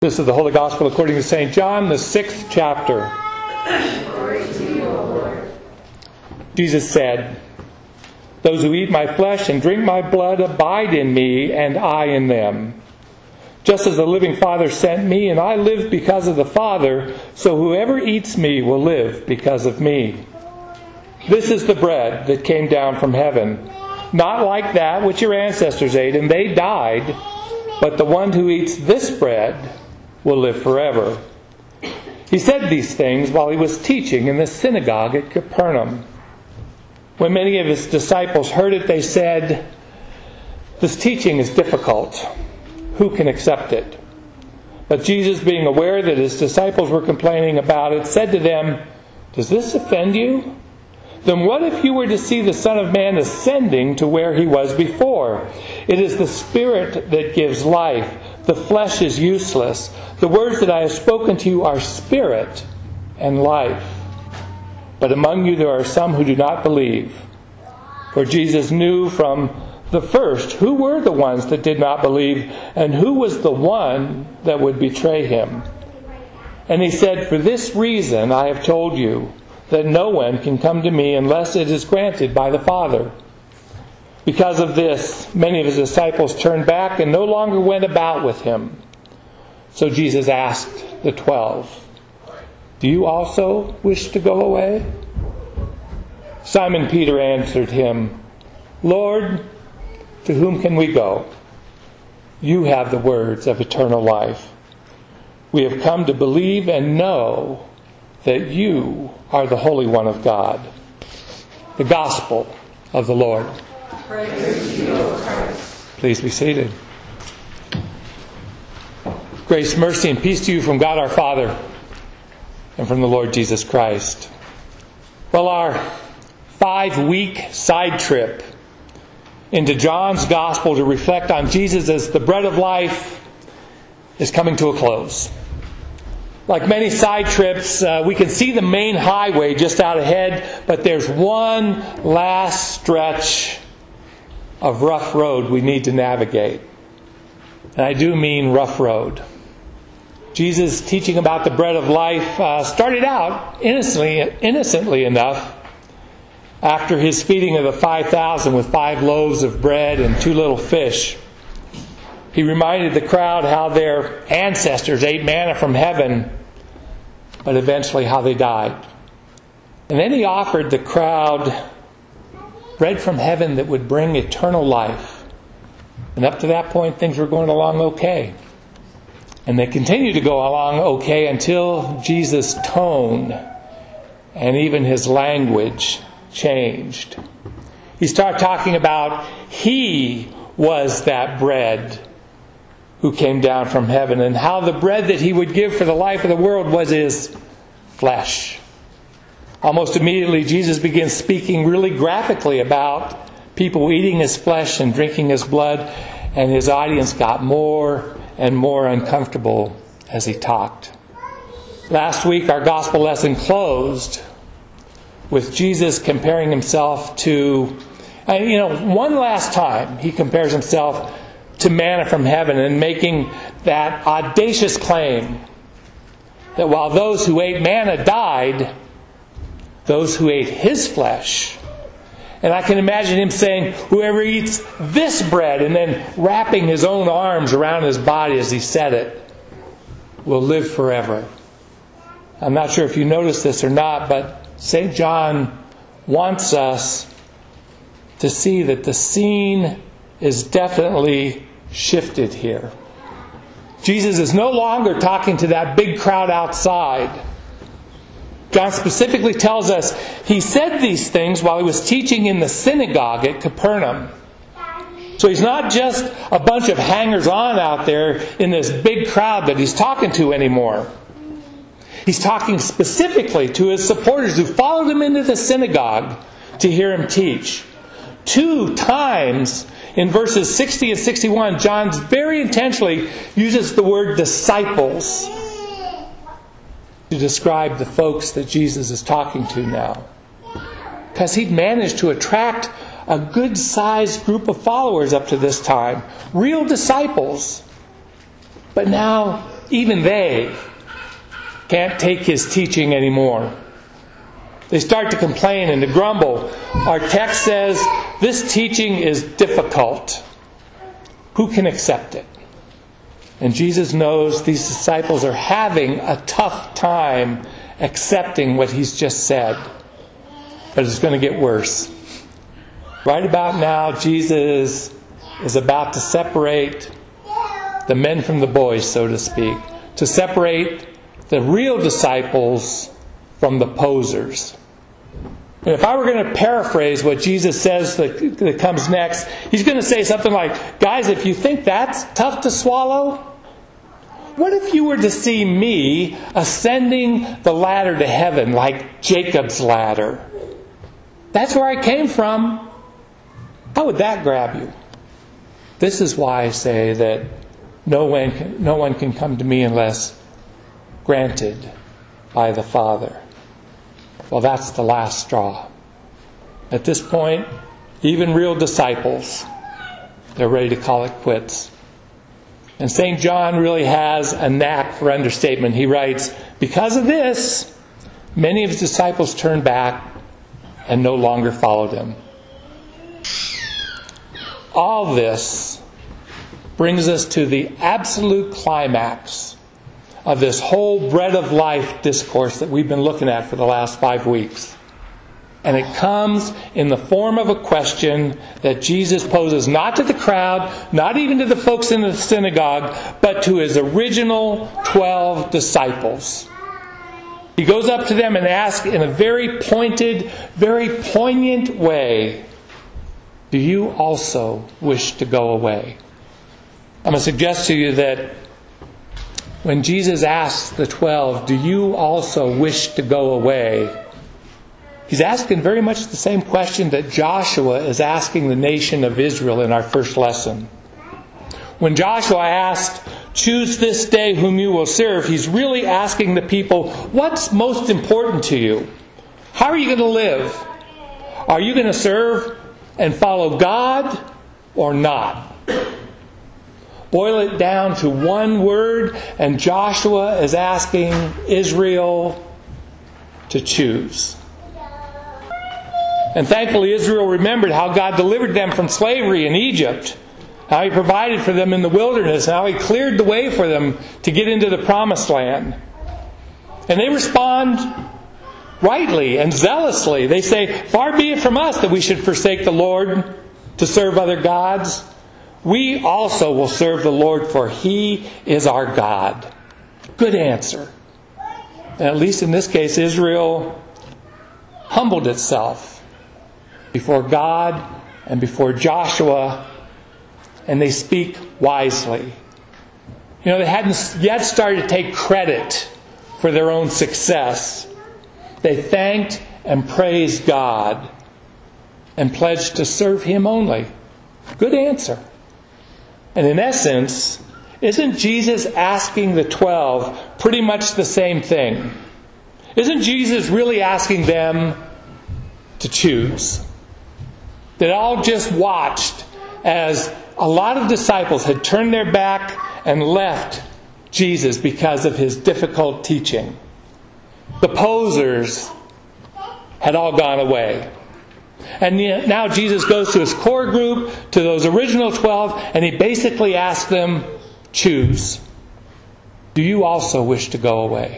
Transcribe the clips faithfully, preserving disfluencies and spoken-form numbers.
This is the Holy Gospel according to Saint John, the sixth chapter. Glory to you, O Lord. Jesus said, "Those who eat my flesh and drink my blood abide in me, and I in them. Just as the living Father sent me, and I live because of the Father, so whoever eats me will live because of me. This is the bread that came down from heaven, not like that which your ancestors ate, and they died, but the one who eats this bread will live forever." He said these things while he was teaching in the synagogue at Capernaum. When many of his disciples heard it, they said, "This teaching is difficult. Who can accept it?" But Jesus, being aware that his disciples were complaining about it, said to them, "Does this offend you? Then what if you were to see the Son of Man ascending to where he was before? It is the Spirit that gives life. The flesh is useless. The words that I have spoken to you are spirit and life. But among you there are some who do not believe." For Jesus knew from the first who were the ones that did not believe and who was the one that would betray him. And he said, "For this reason I have told you that no one can come to me unless it is granted by the Father." Because of this, many of his disciples turned back and no longer went about with him. So Jesus asked the twelve, "Do you also wish to go away?" Simon Peter answered him, "Lord, to whom can we go? You have the words of eternal life. We have come to believe and know that you are the Holy One of God." The Gospel of the Lord. Praise to you, O Christ. Please be seated. Grace, mercy, and peace to you from God our Father and from the Lord Jesus Christ. Well, our five-week side trip into John's Gospel to reflect on Jesus as the bread of life is coming to a close. Like many side trips, uh, we can see the main highway just out ahead, but there's one last stretch of rough road we need to navigate. And I do mean rough road. Jesus' teaching about the bread of life uh, started out innocently, innocently enough after his feeding of the five thousand with five loaves of bread and two little fish. He reminded the crowd how their ancestors ate manna from heaven, but eventually how they died. And then he offered the crowd bread from heaven that would bring eternal life. And up to that point, things were going along okay. And they continued to go along okay until Jesus' tone and even his language changed. He started talking about he was that bread who came down from heaven, and how the bread that he would give for the life of the world was his flesh. Almost immediately, Jesus begins speaking really graphically about people eating his flesh and drinking his blood, and his audience got more and more uncomfortable as he talked. Last week, our gospel lesson closed with Jesus comparing himself to, you know, one last time he compares himself to manna from heaven, and making that audacious claim that while those who ate manna died, those who ate his flesh, and I can imagine him saying, "Whoever eats this bread," and then wrapping his own arms around his body as he said it, will live forever. I'm not sure if you noticed this or not, but Saint John wants us to see that the scene is definitely shifted here. Jesus is no longer talking to that big crowd outside. John specifically tells us he said these things while he was teaching in the synagogue at Capernaum. So he's not just a bunch of hangers-on out there in this big crowd that he's talking to anymore. He's talking specifically to his supporters who followed him into the synagogue to hear him teach. Two times in verses sixty and sixty-one, John very intentionally uses the word disciples to describe the folks that Jesus is talking to now. Because he'd managed to attract a good-sized group of followers up to this time. Real disciples. But now even they can't take his teaching anymore. They start to complain and to grumble. Our text says, this teaching is difficult. Who can accept it? And Jesus knows these disciples are having a tough time accepting what he's just said. But it's going to get worse. Right about now, Jesus is about to separate the men from the boys, so to speak. To separate the real disciples from the posers. And if I were going to paraphrase what Jesus says that, that comes next, he's going to say something like, guys, if you think that's tough to swallow, what if you were to see me ascending the ladder to heaven like Jacob's ladder? That's where I came from. How would that grab you? This is why I say that no one can, no one can come to me unless granted by the Father. Well, that's the last straw. At this point, even real disciples, they're ready to call it quits. And Saint John really has a knack for understatement. He writes, because of this, many of his disciples turned back and no longer followed him. All this brings us to the absolute climax of this whole bread of life discourse that we've been looking at for the last five weeks. And it comes in the form of a question that Jesus poses not to the crowd, not even to the folks in the synagogue, but to his original twelve disciples. He goes up to them and asks in a very pointed, very poignant way, do you also wish to go away? I'm going to suggest to you that when Jesus asks the twelve, do you also wish to go away? He's asking very much the same question that Joshua is asking the nation of Israel in our first lesson. When Joshua asked, choose this day whom you will serve, he's really asking the people, what's most important to you? How are you going to live? Are you going to serve and follow God or not? Boil it down to one word, and Joshua is asking Israel to choose. And thankfully Israel remembered how God delivered them from slavery in Egypt, how He provided for them in the wilderness, and how He cleared the way for them to get into the promised land. And they respond rightly and zealously. They say, far be it from us that we should forsake the Lord to serve other gods. We also will serve the Lord, for He is our God. Good answer. And at least in this case, Israel humbled itself before God and before Joshua, and they speak wisely. You know, they hadn't yet started to take credit for their own success. They thanked and praised God and pledged to serve Him only. Good answer. And in essence, isn't Jesus asking the twelve pretty much the same thing? Isn't Jesus really asking them to choose? They all just watched as a lot of disciples had turned their back and left Jesus because of His difficult teaching. The posers had all gone away. And now Jesus goes to His core group, to those original twelve, and He basically asks them, choose. Do you also wish to go away?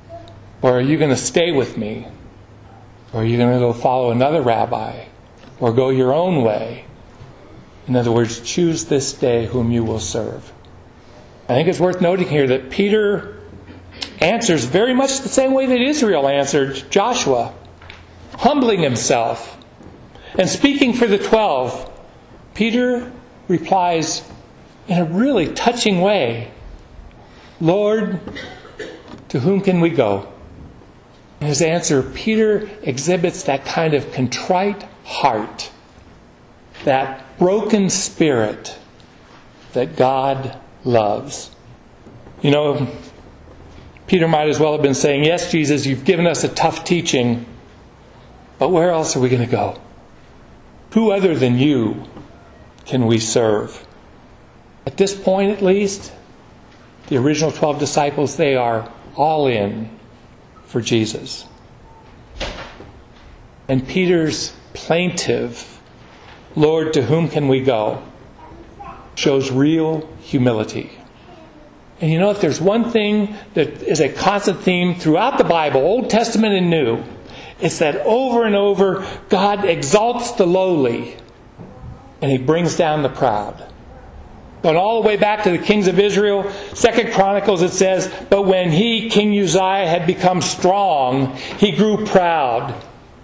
Or are you going to stay with me? Or are you going to go follow another rabbi? Or go your own way? In other words, choose this day whom you will serve. I think it's worth noting here that Peter answers very much the same way that Israel answered Joshua, humbling himself. And speaking for the twelve, Peter replies in a really touching way, Lord, to whom can we go? In his answer, Peter exhibits that kind of contrite heart, that broken spirit that God loves. You know, Peter might as well have been saying, yes, Jesus, you've given us a tough teaching, but where else are we going to go? Who other than you can we serve? At this point, at least, the original twelve disciples, they are all in for Jesus. And Peter's plaintive, "Lord, to whom can we go?" shows real humility. And you know, if there's one thing that is a constant theme throughout the Bible, Old Testament and New, it's that over and over, God exalts the lowly and He brings down the proud. Going all the way back to the kings of Israel, Second Chronicles, it says, "But when he, King Uzziah, had become strong, he grew proud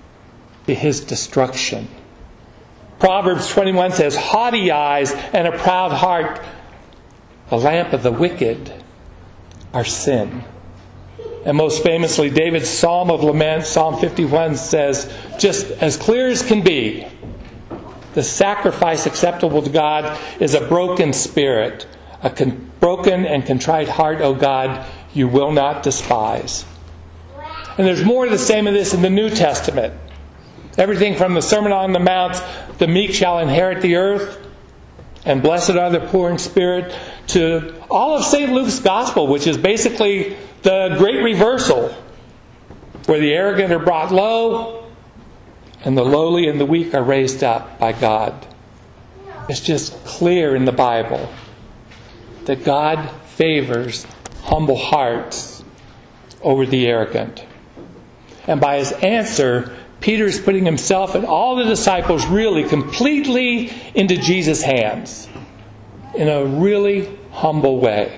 to his destruction." Proverbs twenty-one says, "Haughty eyes and a proud heart, the lamp of the wicked, are sin." And most famously, David's Psalm of Lament, Psalm fifty-one, says, just as clear as can be, "The sacrifice acceptable to God is a broken spirit. A con- broken and contrite heart, O God, you will not despise." And there's more of the same of this in the New Testament. Everything from the Sermon on the Mount, "The meek shall inherit the earth," and "Blessed are the poor in spirit," to all of Saint Luke's Gospel, which is basically the great reversal, where the arrogant are brought low and the lowly and the weak are raised up by God. It's just clear in the Bible that God favors humble hearts over the arrogant. And by his answer, Peter's putting himself and all the disciples really completely into Jesus' hands in a really humble way.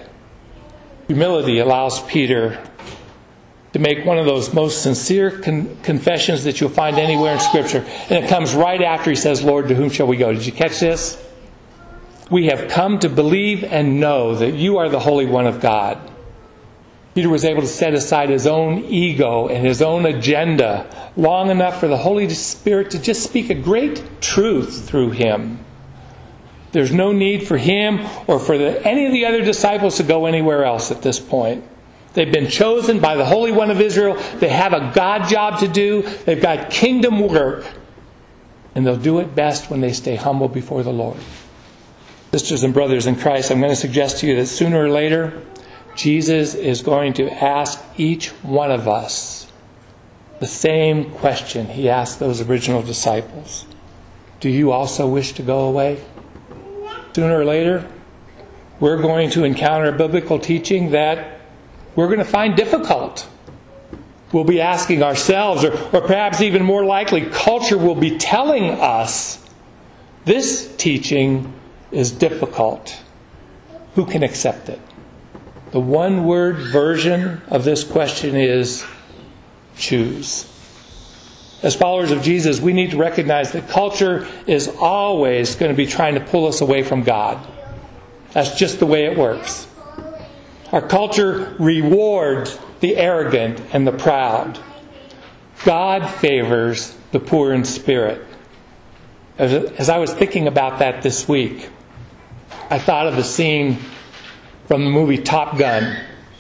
Humility allows Peter to make one of those most sincere con- confessions that you'll find anywhere in Scripture. And it comes right after he says, "Lord, to whom shall we go?" Did you catch this? "We have come to believe and know that you are the Holy One of God." Peter was able to set aside his own ego and his own agenda long enough for the Holy Spirit to just speak a great truth through him. There's no need for him or for the, any of the other disciples to go anywhere else at this point. They've been chosen by the Holy One of Israel. They have a God job to do. They've got kingdom work. And they'll do it best when they stay humble before the Lord. Sisters and brothers in Christ, I'm going to suggest to you that sooner or later, Jesus is going to ask each one of us the same question He asked those original disciples. Do you also wish to go away? Sooner or later, we're going to encounter biblical teaching that we're going to find difficult. We'll be asking ourselves, or, or perhaps even more likely, culture will be telling us this teaching is difficult. Who can accept it? The one-word version of this question is choose. As followers of Jesus, we need to recognize that culture is always going to be trying to pull us away from God. That's just the way it works. Our culture rewards the arrogant and the proud. God favors the poor in spirit. As, as I was thinking about that this week, I thought of the scene from the movie Top Gun.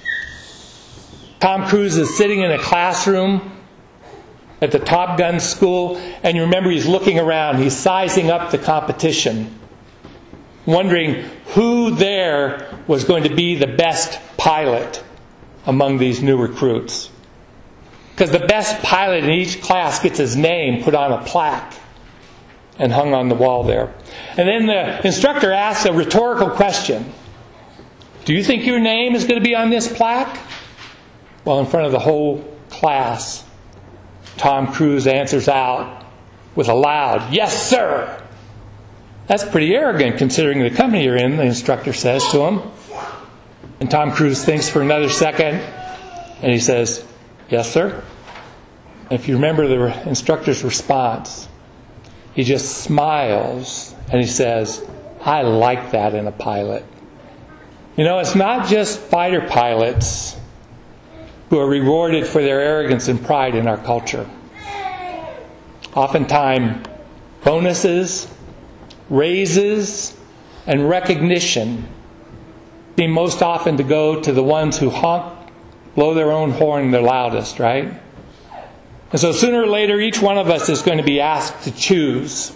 Tom Cruise is sitting in a classroom at the Top Gun school, and you remember he's looking around, he's sizing up the competition, wondering who there was going to be the best pilot among these new recruits. Because the best pilot in each class gets his name put on a plaque and hung on the wall there. And then the instructor asks a rhetorical question. Do you think your name is going to be on this plaque? Well, in front of the whole class, Tom Cruise answers out with a loud, "Yes, sir!" That's pretty arrogant considering the company you're in, the instructor says to him. And Tom Cruise thinks for another second, and he says, "Yes, sir." And if you remember the instructor's response, he just smiles and he says, "I like that in a pilot." You know, it's not just fighter pilots who are rewarded for their arrogance and pride in our culture. Oftentimes, bonuses, raises, and recognition seem most often to go to the ones who honk, blow their own horn their loudest, right? And so sooner or later, each one of us is going to be asked to choose.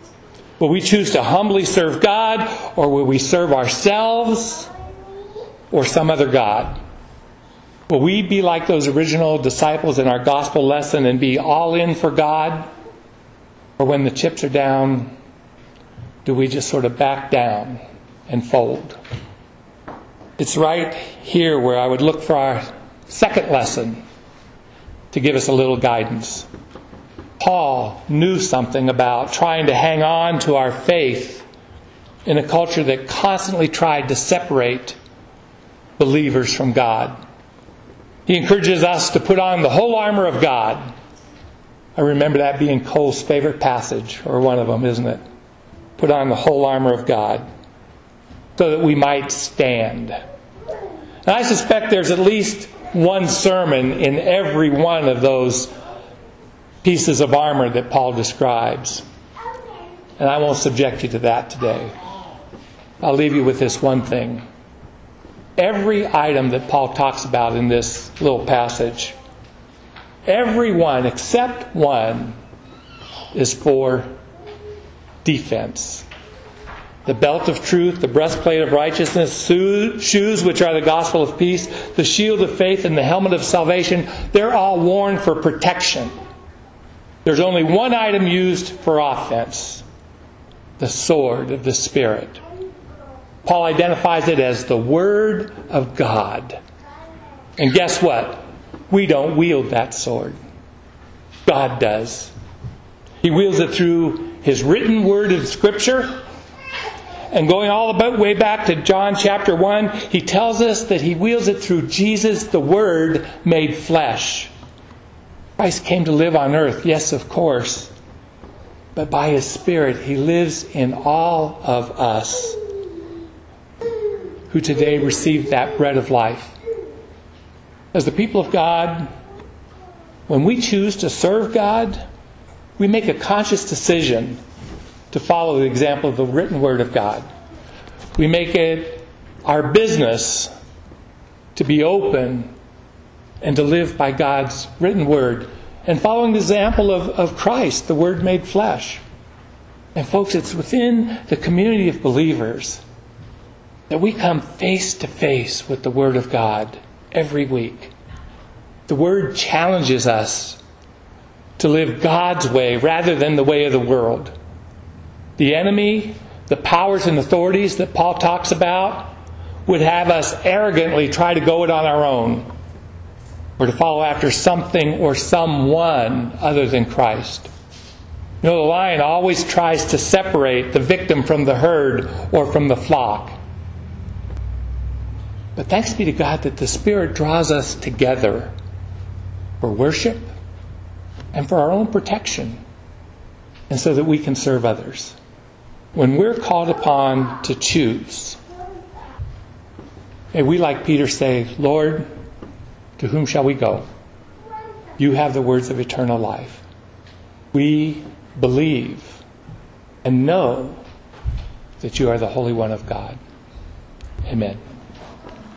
Will we choose to humbly serve God, or will we serve ourselves? or some other god? Will we be like those original disciples in our gospel lesson and be all in for God? Or when the chips are down, do we just sort of back down and fold? It's right here where I would look for our second lesson to give us a little guidance. Paul knew something about trying to hang on to our faith in a culture that constantly tried to separate believers from God. He encourages us to put on the whole armor of God. I remember that being Cole's favorite passage, or one of them, isn't it? Put on the whole armor of God so that we might stand. And I suspect there's at least one sermon in every one of those pieces of armor that Paul describes. And I won't subject you to that today. I'll leave you with this one thing. Every item that Paul talks about in this little passage, every one except one, is for defense. The belt of truth, the breastplate of righteousness, shoes which are the gospel of peace, the shield of faith, and the helmet of salvation, they're all worn for protection. There's only one item used for offense: the sword of the Spirit. Paul identifies it as the Word of God. And guess what? We don't wield that sword. God does. He wields it through His written Word in Scripture. And going all the way back to John chapter one, he tells us that He wields it through Jesus, the Word made flesh. Christ came to live on earth, yes, of course. But by His Spirit, He lives in all of us who today receive that bread of life. As the people of God, when we choose to serve God, we make a conscious decision to follow the example of the written Word of God. We make it our business to be open and to live by God's written Word and following the example of, of Christ, the Word made flesh. And folks, it's within the community of believers that we come face to face with the Word of God every week. The Word challenges us to live God's way rather than the way of the world. The enemy, the powers and authorities that Paul talks about, would have us arrogantly try to go it on our own, or to follow after something or someone other than Christ. You know, the lion always tries to separate the victim from the herd or from the flock. But thanks be to God that the Spirit draws us together for worship and for our own protection, and so that we can serve others. When we're called upon to choose, may we, like Peter, say, Lord, to whom shall we go? You have the words of eternal life. We believe and know that you are the Holy One of God. Amen.